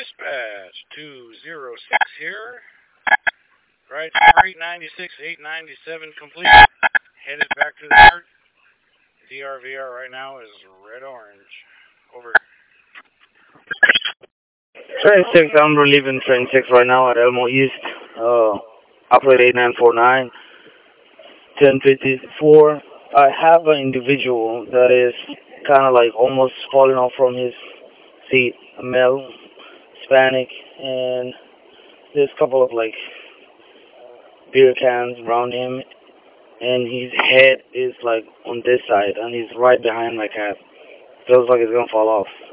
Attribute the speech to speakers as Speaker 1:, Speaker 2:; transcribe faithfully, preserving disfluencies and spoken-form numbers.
Speaker 1: Dispatch two zero six here. Right for eight ninety-six, eight ninety-seven complete. Headed back to the dirt. D R V R right now is red-orange. Over.
Speaker 2: Train six, I'm relieving train six right now at Elmo East. Uh, operator eight nine four nine, ten fifty-four. I have an individual that is kind of like almost falling off from his seat, a male, Hispanic, and there's a couple of like beer cans around him, and his head is like on this side, and he's right behind my cab. Feels like it's gonna fall off.